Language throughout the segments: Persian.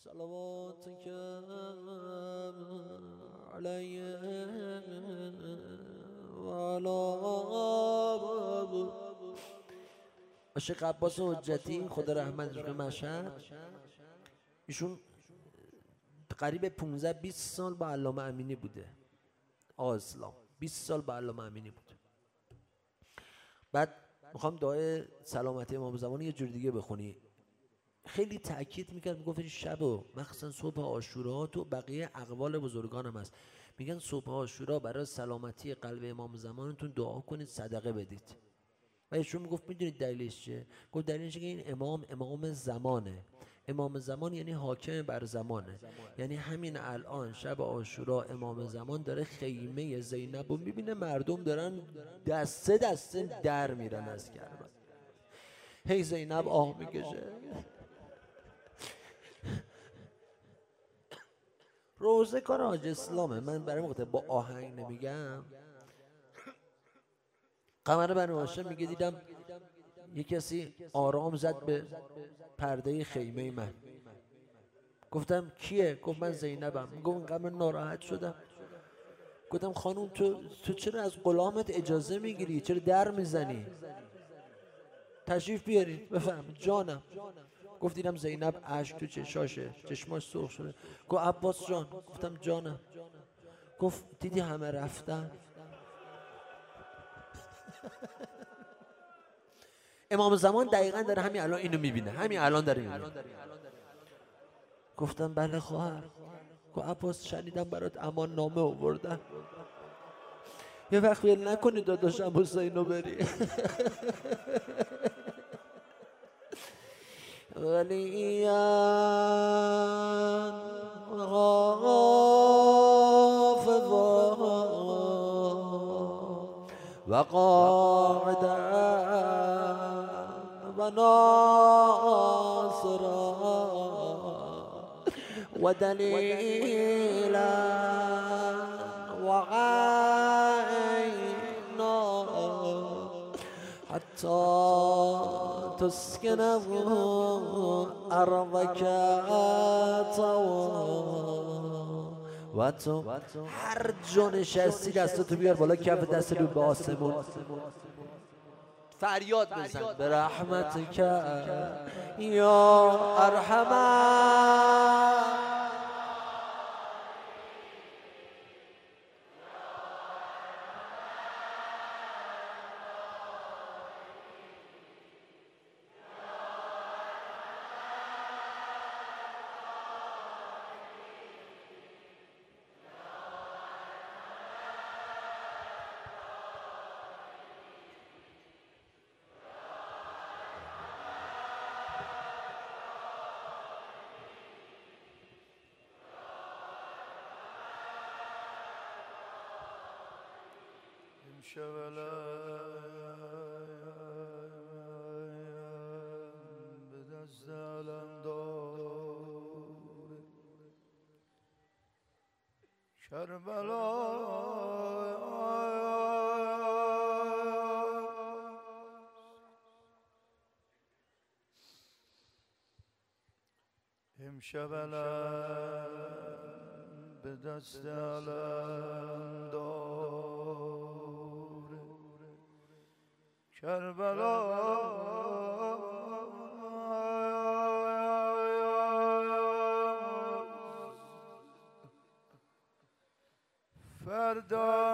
صلواتك عليه وعلى عاشق عباس حجتی خدا رحمتش کنه مشهد، ایشون قریب 15-20 سال با علامه امینی بوده. آقا اسلام 20 سال با علامه امینی بوده. بعد میخوام دعای سلامتی امام زمان یه جور دیگه بخونی. خیلی تأکید میکرد، میگفت این شب و مخصوصا صبح عاشورا تو بقیه اقوال بزرگان هم هست، میگن صبح عاشورا برای سلامتی قلب امام زمانتون دعا کنید، صدقه بدید. و ایشون میگفت میدونید دلیلش چیه؟ گفت دلیلش که این امام زمانه. امام زمان یعنی حاکم بر زمانه. یعنی همین الان شب عاشورا امام زمان داره خیمه زینب رو میبینه، مردم دارن دسته دسته در میرن از کربلا. هی زینب آه میکشه. روزه کار حاج اسلامه. من برای مقطع با آهنگ نمیگم. قمر بنو هاشم میگه دیدم یه کسی آرام زد به پرده خیمه من. گفتم کیه؟ گفت من زینبم. گفت اینقدر ناراحت شدم. گفتم خانوم تو چرا از غلامت اجازه میگیری؟ چرا در میزنی؟ تشریف بیارید بفهم. جانم. گفت دیدم زینب اشک تو چشاشه، چشماش سرخ شده. گفت عباس جان. گفتم جانم. گفت دیدی همه رفتن. امام زمان دقیقا داره همین الان اینو میبینه، همین الان داره میبینه. گفتم بله خواهر. گفت عباس شنیدم برات امان نامه آوردن، یه وقت ول نکنی داداشم حسینو بری. ولیا غافظا و قاعدا و ناصرا و دلیلا و عینا حتی تسکنه ارضک طوا. و تو هر جا نشستی دستتو بیار بالا، کف دست رو به آسمون فریاد بزن به رحمتک یا ارحم. به دست علمدار کربلا امشب به دست علمدار کربلا فردا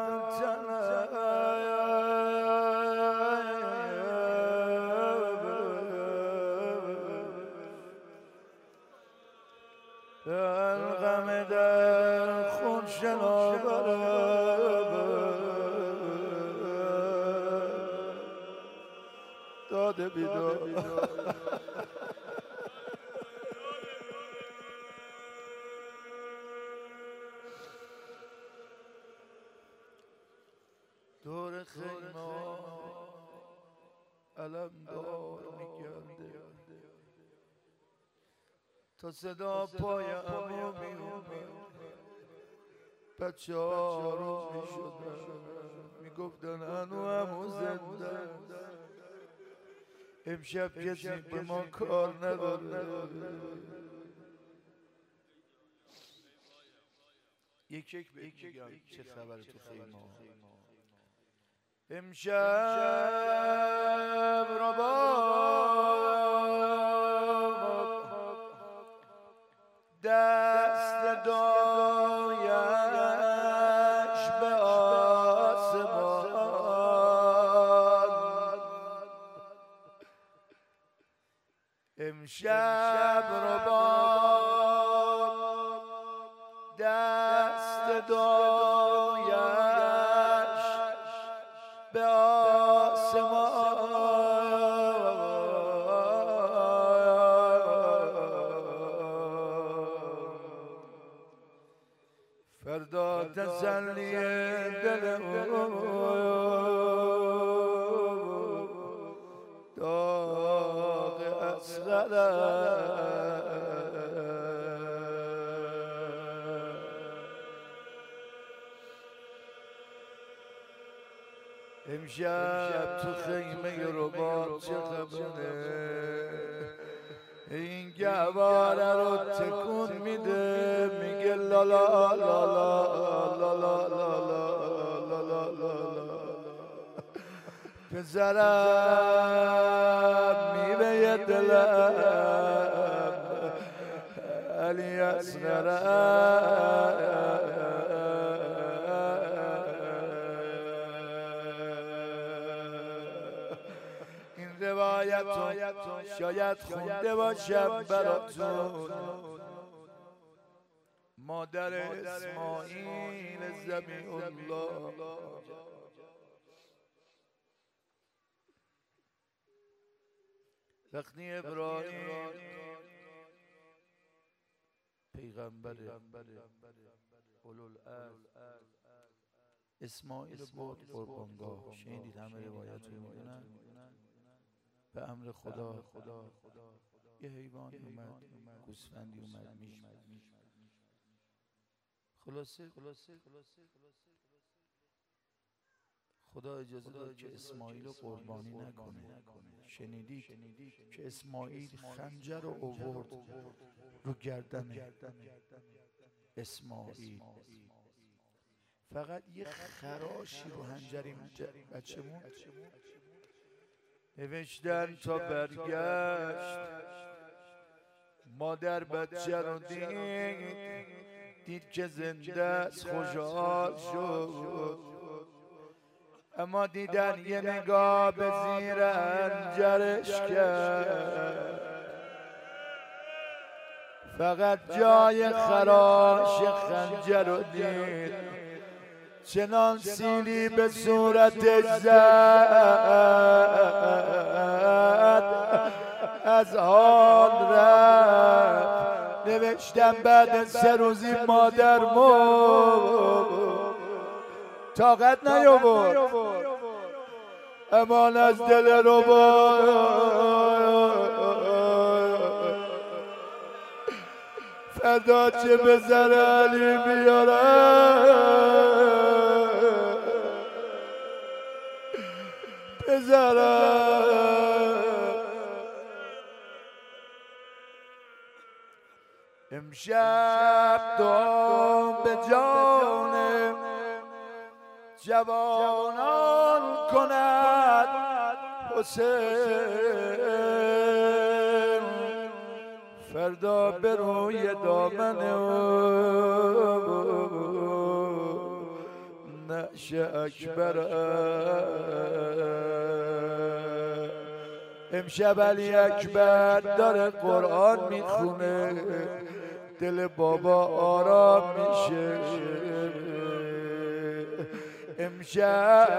غم در خون شناورم داده بیدار دور خیمه علمدار میگرده تا صدا پای عمو میومد. بچه ها رو میشدن میگفتن هنو عمو زنده. امشب کسی به ما کار نداره. یک بگم چه خبر تو خیمه. امشب رباب دست دایش به آسمان، امشب رباب دست دایش به آسمان، فردا تسلی دل داغ اصغر امشب تو خیمه رباب چه خبره؟ این گهواره رو تکون میده میگه لا لا لا لا لا لا لا لا لا لا پسرم میوه دلم علی اصغرم روایتو شاید خونده باشم براتون، مادر اسماعیل ذبیح الله وقتی ابراهیم پیغمبر اولوالعزم اسماعیل برد قربانگاه، شنیدید همه روایت رو میدونن، به امر خدا یه حیوان اومد، گوسفندی اومد میش خلاصه خدا اجازه داد که اسماعیل رو قربانی نکنه. شنیدید که اسماعیل خنجر رو آورد رو گردن اسماعیل، فقط یه خراشی رو هنجر بچه‌مون نوشتن تا برگشت مادر بچه رو دید که زنده است، خوشحال شد، اما دیدن یه نگاه به زیر هنجرش کرد، فقط جای خراش خنجر رو دید، چنان سیلی به صورتش زد از حال رفت. نوشتم بعد 3 روزی مادر مرد، طاقت نیاورد، امان از دل رو فردا چه به زر علی بیارم بذارم. امشب دام به جان جوانان کند حسین، فردا به روی دامن نعش اکبر. امشب علی اکبر داره قرآن میخونه، دل بابا آرام میشه. امشب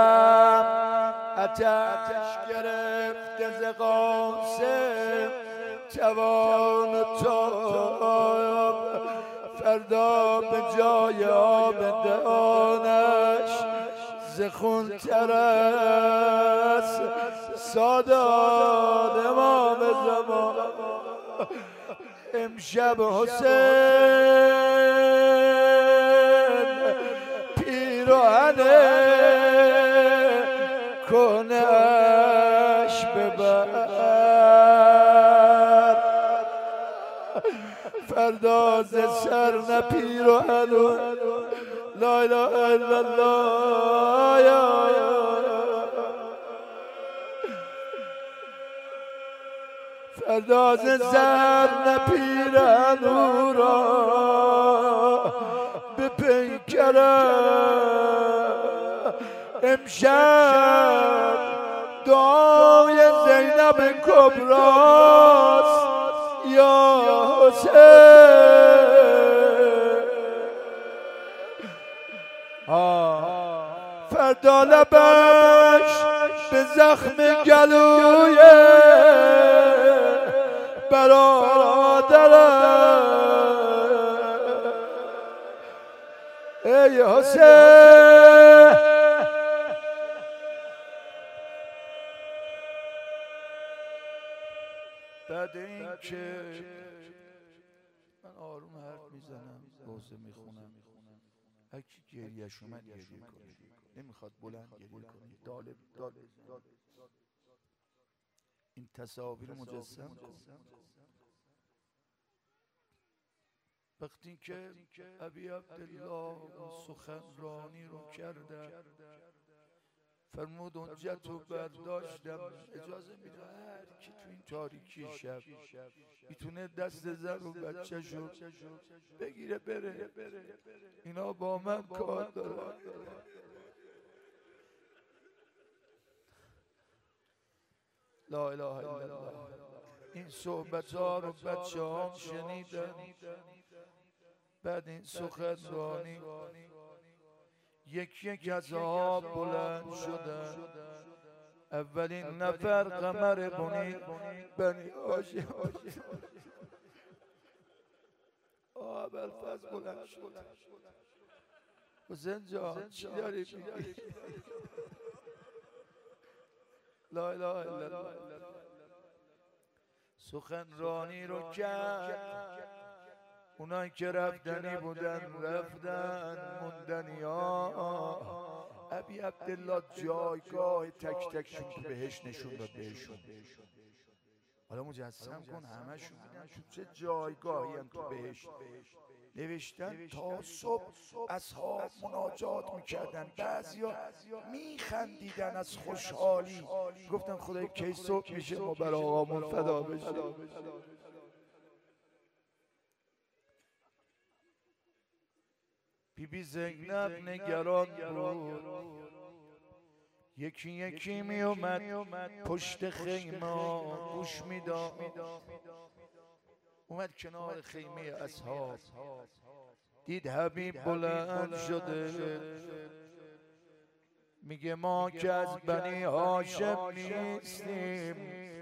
آتش گرفته ز قاسم جوان تاب، فردا به جای آب دهانش ز خون تر است سادات امام زمان. امشب حسین پیراهنه کنش ببر، فردا ز سر نه پیراهن لا اله الا الله یا فرداز زر نپیرن او را به پیکرم امشب دعای زینب کبراست یا حسین فردا لبش به زخم گلوی برادرم ای حسین بعد این که من آروم حرف میزنم روزه میخونم هرکی گریهش اومد گریه کنه نمیخواد بلند گریه کنه دالب این تصاویر مجسم کن وقتی که ابی عبدالله سخنرانی رو کرده فرمود اونجا تو برداشتم اجازه میده هر کی تو این تاریکی شب میتونه دست زن و بچه شو بگیره بره اینا با من کار داره لا اله الا الله این صحبت ها رو بچه ها شنیدن بعد این سخنرانی یک از آب بلند شدن اولین نفر قمر بنی هاشم ابوالفضل بلند شد حسین جان چی داری میگی لا اله الا الله سخنرانی رو کرد اونایی که رفتنی بودن رفتن موندنی ها ابی عبدالله جایگاه تک تکشون تو بهش نشون داد بهشون حالا مجسم کن همشون بودن تو چه جایگاهی هم تو بهش نوشتن تا صبح اصحاب مناجات میکردن بعضیا میخندیدن از خوشحالی گفتن خدای کی صبح میشه ما بر آقامون فدا بشه بی زینب نگران بود یکی می اومد پشت خیمه گوش میداد اومد کنار خیمه اصحاب دید حبیب بلند شده میگه ما که از بنی هاشم نیستیم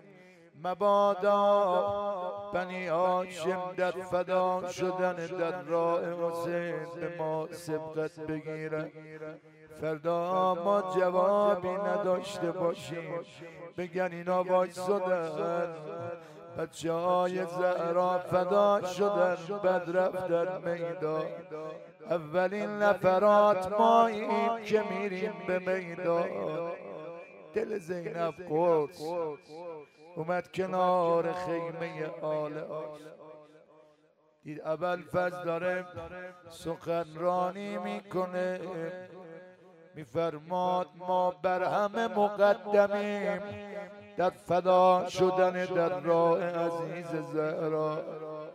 مبادا بنی هاشم در فدا شدن در راه حسین به ما سبقت بگیرن فردا ما جوابی نداشته باشیم بگن اینا وایسادن بچه های زهرا فدا شدن بعد رفتن میدان اولین نفرات ماییم که میریم به میدان دل زینب قرص اومد کنار خیمه آل دید ابوالفضل داره سخنرانی میکنه میفرماد ما بر همه مقدمیم در فدا شدن در راه عزیز زهرا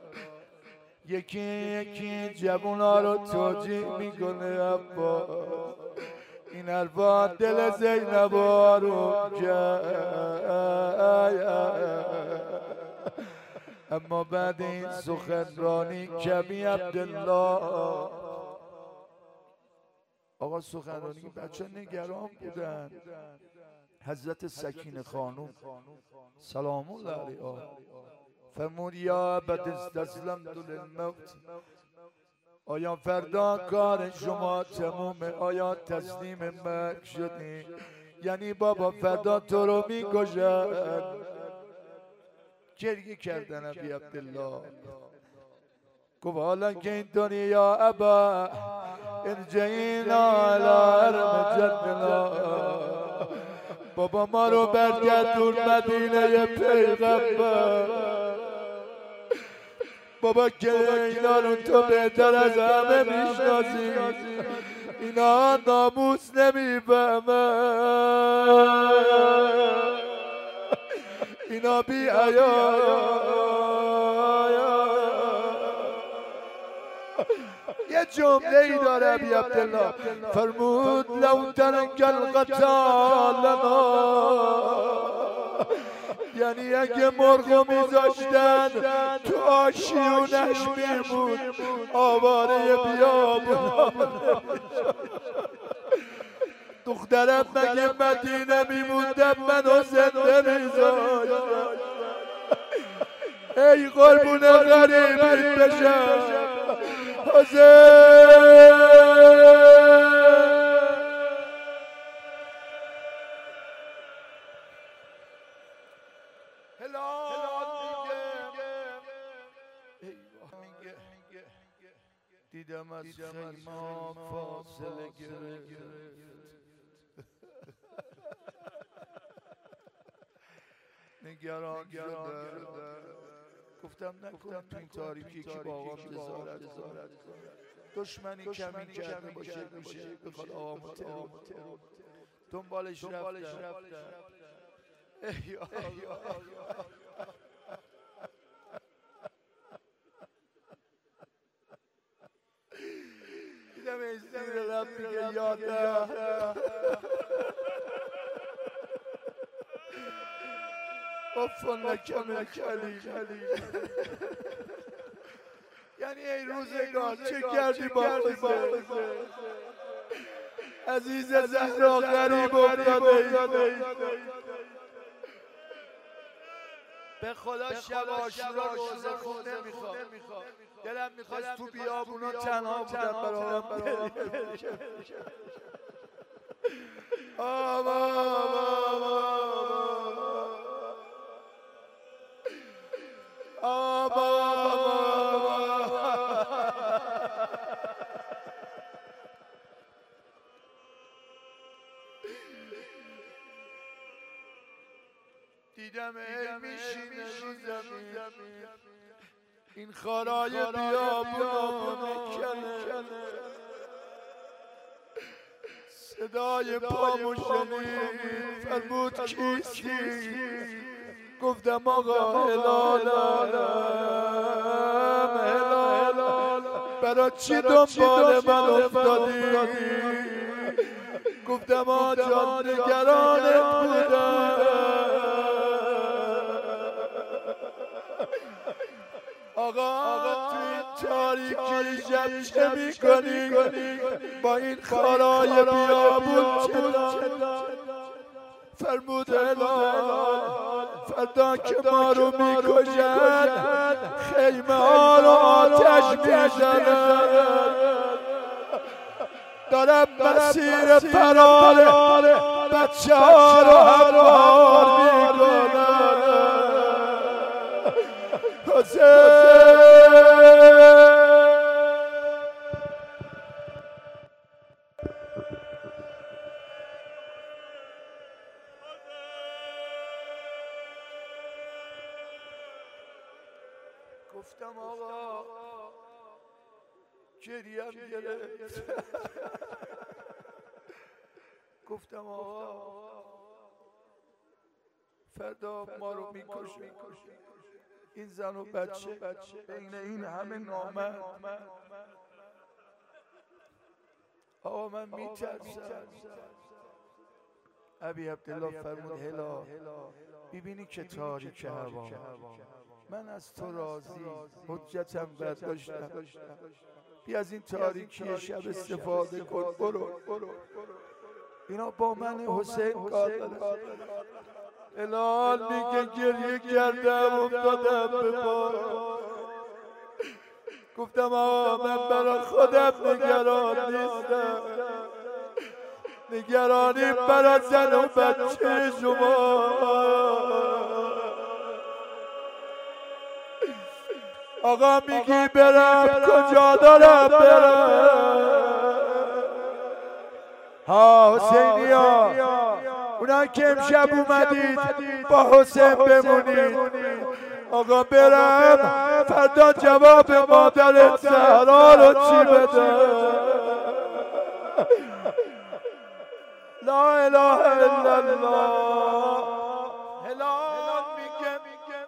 یکی جوونا رو توجیه میکنه ابا این حرفا دل زینب رو اما بعد این سخنرانی کبی عبدالله آقا سخنرانی بچه نگران بودن حضرت سکینه خانوم سلام الله علیها فرمود یا ابت استسلمت للموت آیا فردا کار شما تمومه آیا تسلیم مرگ شدی یعنی بابا فردا تو رو میکشن گریه کردن ابی عبدالله گفت حالا که اینطوری یا ابا ارجعینا علی حرم جدنا بابا ما رو برگردون مدینه پیغمبر بابا که اینا رو تو بهتر از همه میشناسی، اینا ناموس نمیفهمه، اینا بی حیا. یه جمله ای داره ابی عبدالله فرمود لو ترک القتال لنا، یعنی اگه مرغو میذاشتن تو آشیونش میمون آواره بیابون. دخترم مگه مدینه میموندم منو زنده میذاشتن، ای قربون غریبت بشم حسین. دیدم از خیمه فاصله گرفت، نگران شدم، گفتم نکنم تو این تاریکی که با آقام جزارت دشمنی کمی کرده باشه میشه بخواد آقامو ترور دنبالش رفتم. ای آقا دیدم این زیر لب میگه یادم افن لکم کلی، یعنی ای روزگار چه کردی با حسین؟ عزیز زهرا غریب افتاده، به خدا شب عاشورا روزه خود نمیخواد، دلم میخواست تو بیابونا تنها بودم برام دیدم ای میشینه رو زمین این خارای بیابونو میکنه، صدای پامو شنید فرمود کیستی؟ گفتم آقا هلالم، برا چی دنبال من افتادی؟ گفتم آجان نگرانت بودم. آقا تو این تاریکی شب چه میکنی؟ با این خارای بیابون چه؟ فرمود هلال فردا که ما رو میکشن خیمه ها رو آتش میزنن، دارم مسیر فرار بچه ها رو هموار میکنن. گفتم آقا گریم گرفت، گفتم آقا فردا ما رو میکشی، این زن و بچه بین این همه نامه. آقا من میترسم. ابی عبدالله فرمود هلا ببینی که تاریک هوا، من از تو راضی، حجتم برداشتم، بیا از این تاریکی شب استفاده کن، برو. اینا با من حسین کار دارن. هلال میگه گریه کردم افتادم به پا، گفتم آقا من برای خودم نگران نیستم، نگرانی برای زن و بچه شما. آقا میگی برم کجا دارم برم؟ ها حسینیا، اونا که امشب اومدید با حسین بمونید، آقا برم فردا جواب مادرت زهرا رو چی بدم؟ لا اله الا الله. هلال میگه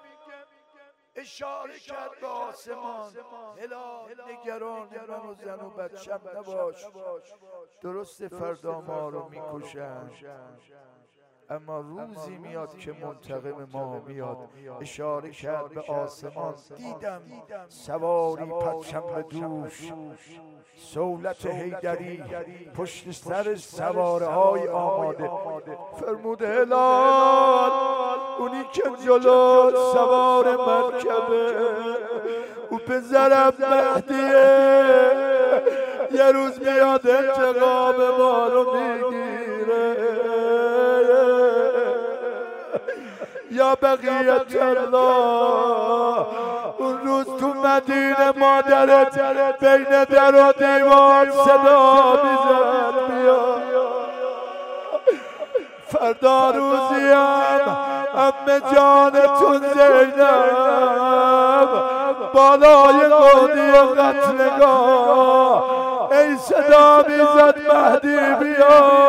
اشاره کرد به آسمان، هلال نگران من و زن و بچم نباش، درست فردا ما رو میکشن اما روزی میاد که منتقم ما میاد. اشاره کرد به آسمان، دیدم سواری پرچم به دوش، سولت حیدری پشت سر سواره های آماده. فرمود هلال اونی که جلو سوار مرکبه او پسرم مهدیه، یه روز میاد انتقام ما رو میگیره. یا بقیت الله اون روز تو مدینه مادرت بین در و دیوار صدا میزد بیا. فردا روزیم عمه جانتون زینب بالای قاضی قتلگاه ای صدا میزد مهدی بیا.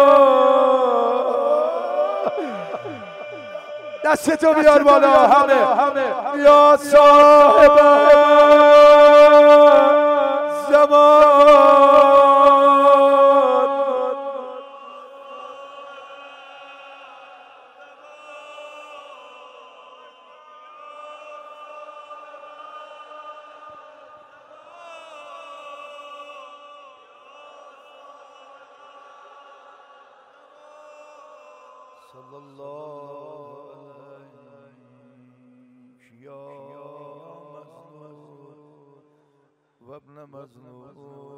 دستتو بیار بالا همه یا صاحب زمان. صلی الله علیک یا مظلوم و ابن مظلوم.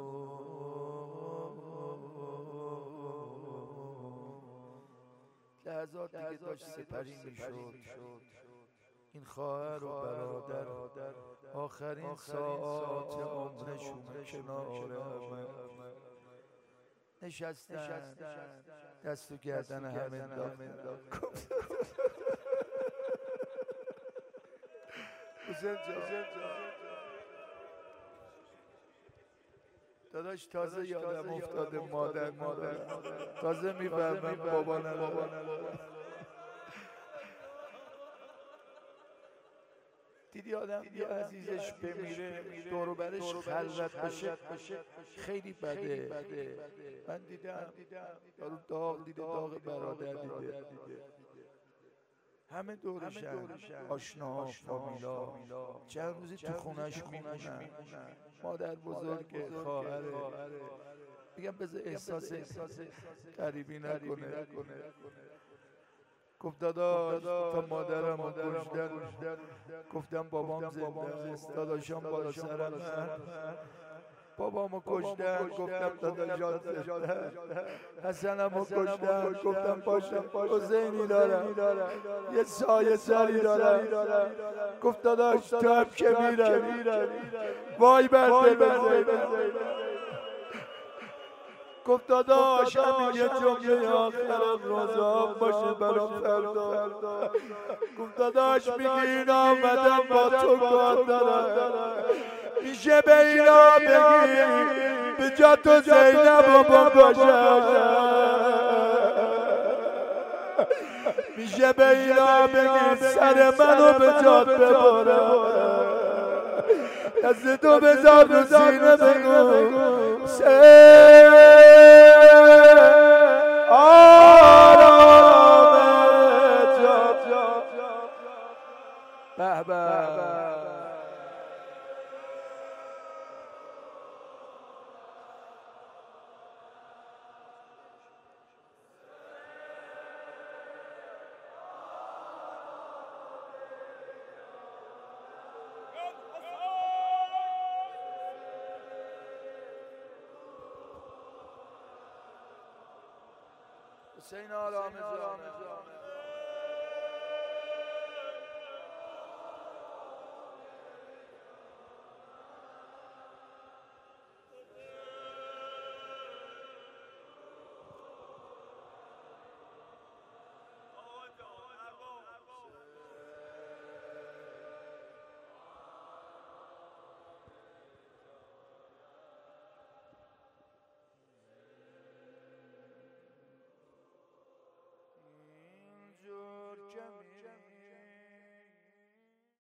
لحظات دیگه داشت سپری میشد. این خواهر و برادر آخرین ساعات عمرشون کنار همه نشستن، دست و گردن همه انداختن. حسین جان داداش تازه یادم افتاده مادر تازه میفهمم بابا ندارم. دیدی آدم یه عزیزش بمیره دور و برش خلوت بشه خیلی بده. من دیدم یارو داغ دیده، داغ برادر دیده، همه دورشن، آشنا فامیلا چند روزی تو خونش میمونن. مادر بزرگ خواهره میگم بذار احساس غریبی نکنه. گفت داداش تا مادرم رو کشتن. گفتم بابام زنده است، داداشم بالا سرم بابامو کشتن. گفتم داداشان زنده، حسنم رو کشتن. گفتم باشه حسینی دارم، یه سایه سری دارم. گفت داداش تو هم که میروی وای بر دل. گفت داداش همین یه جمله آخرم روزا باشه برام فردا. گفت داداش میگی اینا آمدم با تو کار دارم، میشه به اینا بگی به جا تو زینب رو بکشم، میشه به اینا بگی سر منو به جات ببرم. دست تو بذار رو سینه بگو آرام جان. به به حسین آرام جان.